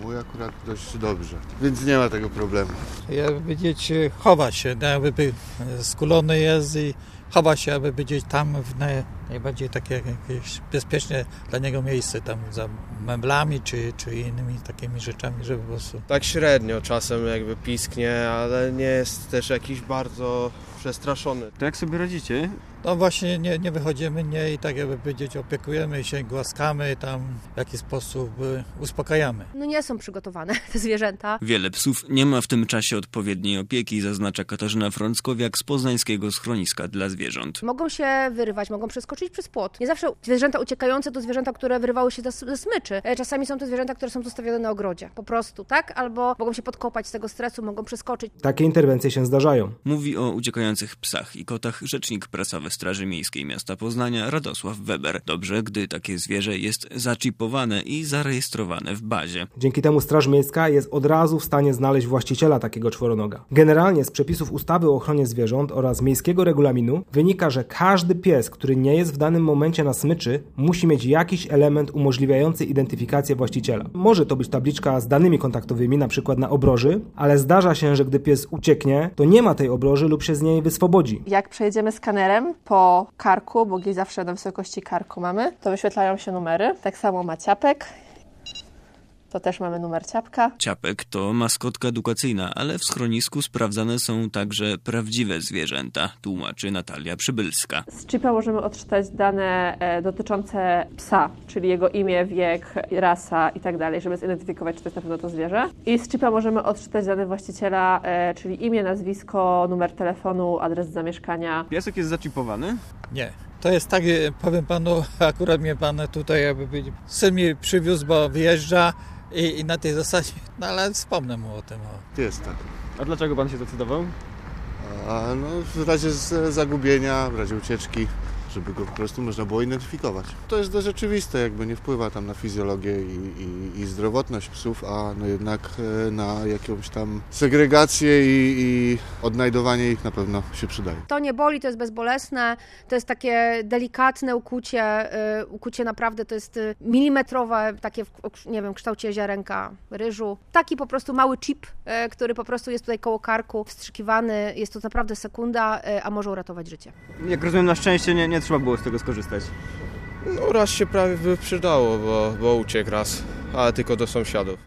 Mój akurat dość dobrze, więc nie ma tego problemu. Jakby powiedzieć, chowa się, jakby skulony jest i chowa się, aby powiedzieć tam w najbardziej takie jakieś bezpieczne dla niego miejsce, tam za meblami czy innymi takimi rzeczami, żeby po prostu... Tak średnio, czasem jakby pisknie, ale nie jest też jakiś bardzo przestraszony. To jak sobie radzicie? No właśnie nie wychodzimy, i tak jakby powiedzieć, opiekujemy się, głaskamy, tam w jakiś sposób uspokajamy. No nie są przygotowane te zwierzęta. Wiele psów nie ma w tym czasie odpowiedniej opieki, zaznacza Katarzyna Frąckowiak z poznańskiego schroniska dla zwierząt. Mogą się wyrywać, mogą przeskoczyć przez płot. Nie zawsze zwierzęta uciekające to zwierzęta, które wyrywały się ze smyczy. Czasami są to zwierzęta, które są zostawione na ogrodzie. Po prostu, tak? Albo mogą się podkopać z tego stresu, mogą przeskoczyć. Takie interwencje się zdarzają. Mówi o uciekających psach i kotach rzecznik prasowy Straży Miejskiej Miasta Poznania Radosław Weber. Dobrze, gdy takie zwierzę jest zaczipowane i zarejestrowane w bazie. Dzięki temu Straż Miejska jest od razu w stanie znaleźć właściciela takiego czworonoga. Generalnie z przepisów ustawy o ochronie zwierząt oraz miejskiego regulaminu wynika, że każdy pies, który nie jest w danym momencie na smyczy, musi mieć jakiś element umożliwiający identyfikację właściciela. Może to być tabliczka z danymi kontaktowymi, na przykład na obroży, ale zdarza się, że gdy pies ucieknie, to nie ma tej obroży lub się z niej wyswobodzi. Jak przejedziemy skanerem po karku, bo gdzieś zawsze na wysokości karku mamy, to wyświetlają się numery. Tak samo ma ciapek. To też mamy numer ciapka. Ciapek to maskotka edukacyjna, ale w schronisku sprawdzane są także prawdziwe zwierzęta, tłumaczy Natalia Przybylska. Z chipa możemy odczytać dane dotyczące psa, czyli jego imię, wiek, rasa i tak dalej, żeby zidentyfikować, czy to jest na pewno to zwierzę. I z chipa możemy odczytać dane właściciela, czyli imię, nazwisko, numer telefonu, adres zamieszkania. Piesek jest zaczipowany? Nie. To jest tak, powiem panu, akurat mnie pan tutaj syn mi przywiózł, bo wyjeżdża i na tej zasadzie, no ale wspomnę mu o tym. Jest tak. A dlaczego pan się zdecydował? W razie zagubienia, w razie ucieczki, żeby go po prostu można było identyfikować. To jest dość oczywiste, jakby nie wpływa tam na fizjologię i zdrowotność psów, a no jednak na jakąś tam segregację i odnajdowanie ich na pewno się przydaje. To nie boli, to jest bezbolesne, to jest takie delikatne ukucie naprawdę to jest milimetrowe, takie w kształcie ziarenka ryżu. Taki po prostu mały chip, który po prostu jest tutaj koło karku, wstrzykiwany, jest to naprawdę sekunda, a może uratować życie. Jak rozumiem, na szczęście nie trzeba było z tego skorzystać. No raz się prawie by przydało, bo uciekł raz, ale tylko do sąsiadów.